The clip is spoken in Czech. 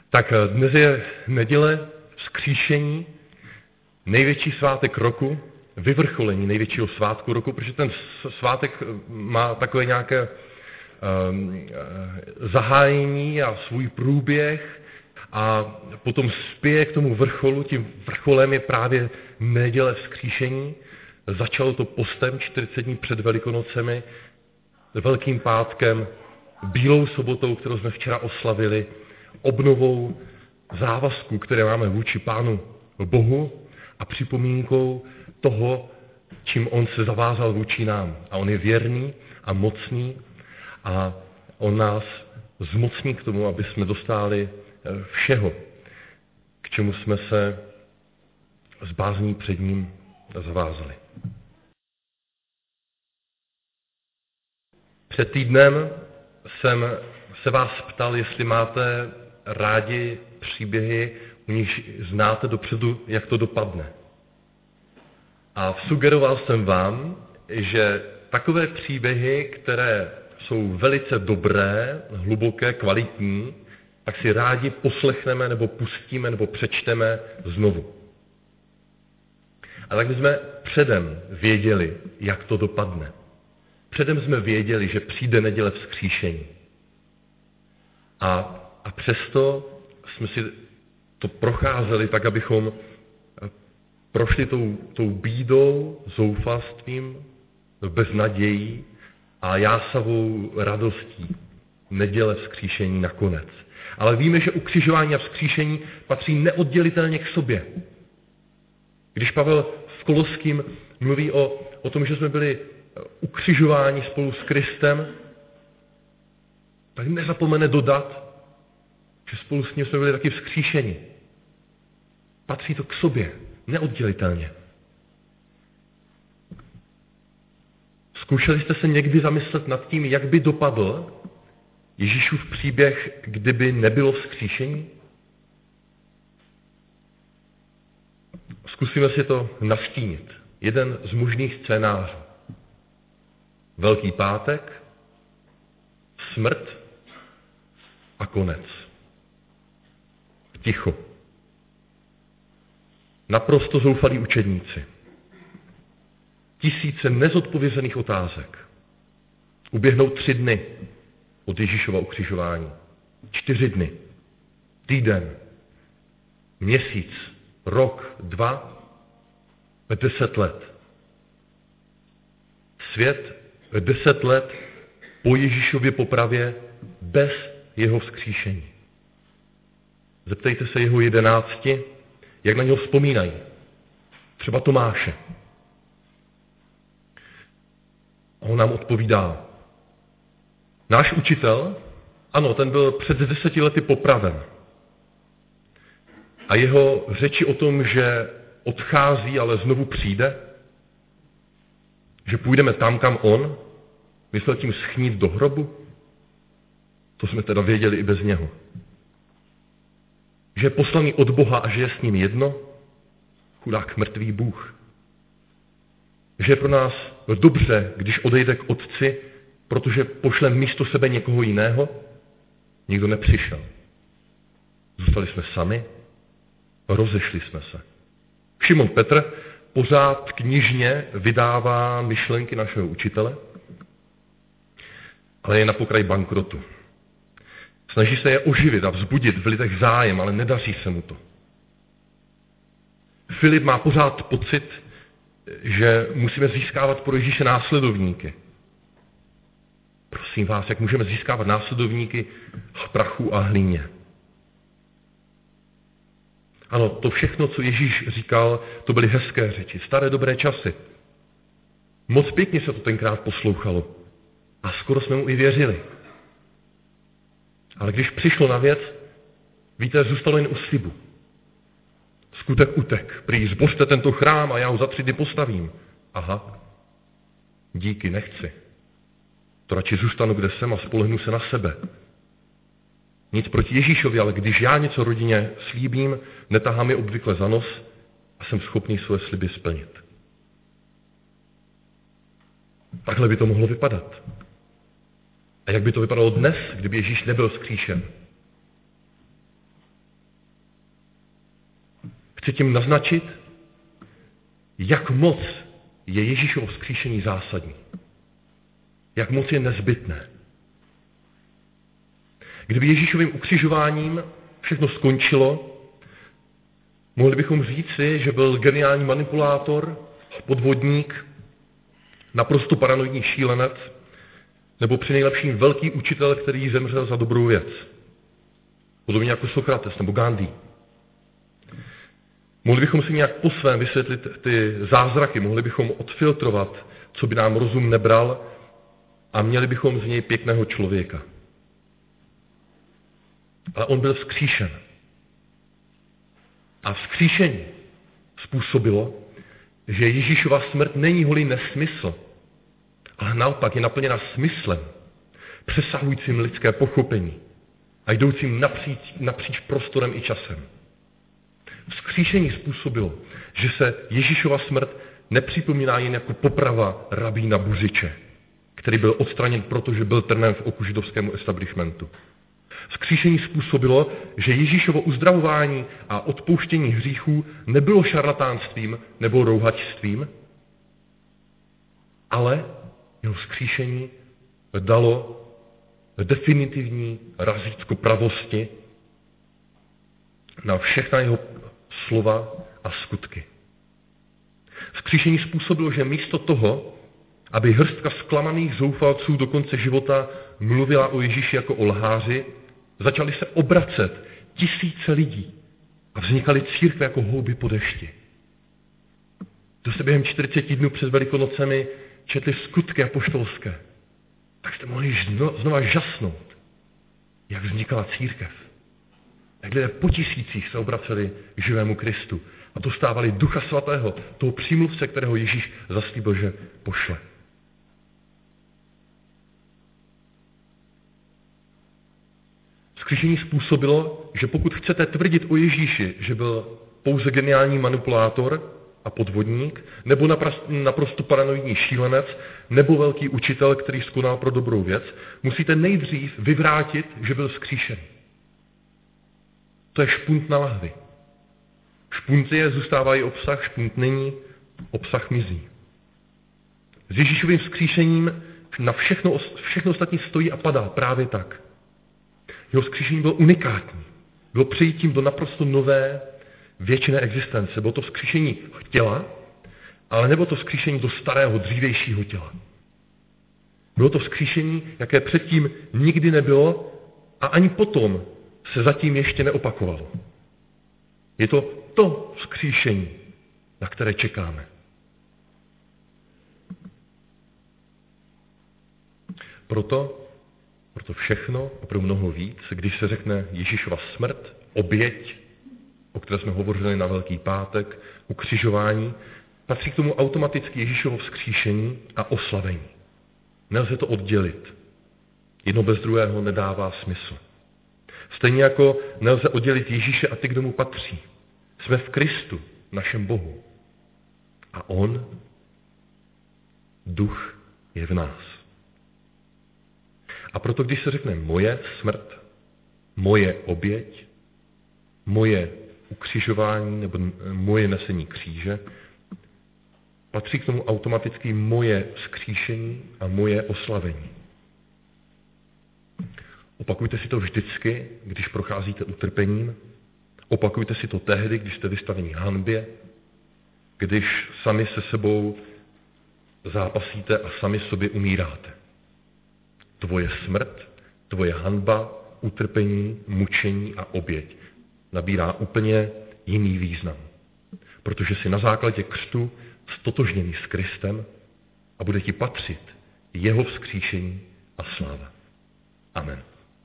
Tak dnes je neděle vzkříšení, největší svátek roku, vyvrcholení největšího svátku roku, protože ten svátek má takové nějaké zahájení a svůj průběh a potom spěje k tomu vrcholu. Tím vrcholem je právě neděle vzkříšení. Začalo to postem 40 dní před Velikonocemi, Velkým pátkem, Bílou sobotou, kterou jsme včera oslavili, obnovou závazků, které máme vůči Pánu Bohu a připomínkou toho, čím on se zavázal vůči nám. A on je věrný a mocný a on nás zmocní k tomu, aby jsme dostali všeho, k čemu jsme se s bázní před ním zavázali. Před týdnem jsem se vás ptal, jestli máte rádi příběhy, u nich znáte dopředu, jak to dopadne. A sugeroval jsem vám, že takové příběhy, které jsou velice dobré, hluboké, kvalitní, tak si rádi poslechneme, nebo pustíme, nebo přečteme znovu. A tak jsme předem věděli, jak to dopadne. Předem jsme věděli, že přijde neděle vzkříšení. A přesto jsme si to procházeli tak, abychom prošli tou bídou, zoufalstvím, beznadějí a jásavou radostí neděle vzkříšení nakonec. Ale víme, že ukřižování a vzkříšení patří neoddělitelně k sobě. Když Pavel v Koloským mluví o tom, že jsme byli ukřižováni spolu s Kristem, tak nezapomene dodat, že spolu s ním jsme byli taky vzkříšeni. Patří to k sobě, neoddělitelně. Zkoušeli jste se někdy zamyslet nad tím, jak by dopadl Ježíšův příběh, kdyby nebylo vzkříšení? Zkusíme si to nastínit. Jeden z možných scénářů. Velký pátek, smrt a konec. Ticho. Naprosto zoufalí učedníci. Tisíce nezodpovězených otázek. Uběhnou 3 dny od Ježíšova ukřižování. 4 dny. Týden. Měsíc. Rok. 2. 10 let. Svět 10 let po Ježíšově popravě bez jeho vzkříšení. Zeptejte se jeho 11, jak na něho vzpomínají. Třeba Tomáše. A on nám odpovídá. Náš učitel, ano, ten byl před 10 lety popraven. A jeho řeči o tom, že odchází, ale znovu přijde, že půjdeme tam, kam on, myslel tím schnít do hrobu, to jsme teda věděli i bez něho. Že je poslaný od Boha a že je s ním jedno, chudák mrtvý Bůh. Že je pro nás dobře, když odejde k Otci, protože pošle místo sebe někoho jiného, nikdo nepřišel. Zůstali jsme sami, rozešli jsme se. Šimon Petr pořád knižně vydává myšlenky našeho učitele, ale je na pokraji bankrotu. Snaží se je oživit a vzbudit v lidech zájem, ale nedaří se mu to. Filip má pořád pocit, že musíme získávat pro Ježíše následovníky. Prosím vás, jak můžeme získávat následovníky v prachu a hlíně? Ano, to všechno, co Ježíš říkal, to byly hezké řeči, staré dobré časy. Moc pěkně se to tenkrát poslouchalo a skoro jsme mu i věřili. Ale když přišlo na věc, víte, zůstalo jen u slibu. Skutek utek. Prý zbořte tento chrám a já ho za 3 dny postavím. Aha, díky, nechci. To radši zůstanu, kde jsem a spolehnu se na sebe. Nic proti Ježíšovi, ale když já něco rodině slíbím, netahám je obvykle za nos a jsem schopný své sliby splnit. Takhle by to mohlo vypadat. A jak by to vypadalo dnes, kdyby Ježíš nebyl vzkříšen? Chci tím naznačit, jak moc je Ježíšovo vzkříšení zásadní. Jak moc je nezbytné. Kdyby Ježíšovým ukřižováním všechno skončilo, mohli bychom říci, že byl geniální manipulátor, podvodník, naprosto paranoidní šílenec, nebo přinejlepším velký učitel, který zemřel za dobrou věc. Podobně jako Sokrates nebo Gandhi. Mohli bychom si nějak po svém vysvětlit ty zázraky, mohli bychom odfiltrovat, co by nám rozum nebral, a měli bychom z něj pěkného člověka. Ale on byl vzkříšen. A vzkříšení způsobilo, že Ježíšova smrt není holý nesmysl, ale naopak je naplněna smyslem, přesahujícím lidské pochopení a jdoucím napříč prostorem i časem. Vzkříšení způsobilo, že se Ježíšova smrt nepřipomíná jen jako poprava rabína Buřiče, který byl odstraněn, protože byl trnem v oku židovskému establishmentu. Vzkříšení způsobilo, že Ježíšovo uzdravování a odpouštění hříchů nebylo šarlatánstvím nebo rouhačstvím, ale jeho vzkříšení dalo definitivní razítko pravosti na všechna jeho slova a skutky. Vzkříšení způsobilo, že místo toho, aby hrstka zklamaných zoufalců do konce života mluvila o Ježíši jako o lháři, začali se obracet tisíce lidí a vznikaly církve jako houby po dešti. Kdo jste během 40 dnů před Velikonocemi četli skutky apoštolské, tak jste mohli znova žasnout, jak vznikala církev. Jak lidé po tisících se obraceli k živému Kristu a dostávali Ducha Svatého, toho přímluvce, kterého Ježíš zaslíbil, že pošle. Vzkříšení způsobilo, že pokud chcete tvrdit o Ježíši, že byl pouze geniální manipulátor a podvodník, nebo naprosto paranoidní šílenec, nebo velký učitel, který skonal pro dobrou věc, musíte nejdřív vyvrátit, že byl vzkříšen. To je špunt na lahvi. Špunt je, zůstávají obsah, špunt není, obsah mizí. S Ježíšovým vzkříšením na všechno ostatní stojí a padá právě tak. Jeho vzkříšení bylo unikátní. Bylo přejítím do naprosto nové, věčné existence. Bylo to vzkříšení těla, ale nebylo to vzkříšení do starého, dřívějšího těla. Bylo to vzkříšení, jaké předtím nikdy nebylo a ani potom se zatím ještě neopakovalo. Je to vzkříšení, na které čekáme. Proto všechno, opravdu mnoho víc, když se řekne Ježíšova smrt, oběť, o které jsme hovořili na Velký pátek, ukřižování, patří k tomu automaticky Ježíšovo vzkříšení a oslavení. Nelze to oddělit. Jedno bez druhého nedává smysl. Stejně jako nelze oddělit Ježíše a ty, kdo mu patří. Jsme v Kristu, našem Bohu. A on, duch, je v nás. A proto, když se řekne moje smrt, moje oběť, moje ukřižování nebo moje nesení kříže, patří k tomu automaticky moje vzkříšení a moje oslavení. Opakujte si to vždycky, když procházíte utrpením. Opakujte si to tehdy, když jste vystaveni hanbě, když sami se sebou zápasíte a sami sobě umíráte. Tvoje smrt, tvoje hanba, utrpení, mučení a oběť nabírá úplně jiný význam. Protože jsi na základě křtu stotožněný s Kristem a bude ti patřit jeho vzkříšení a sláva. Amen.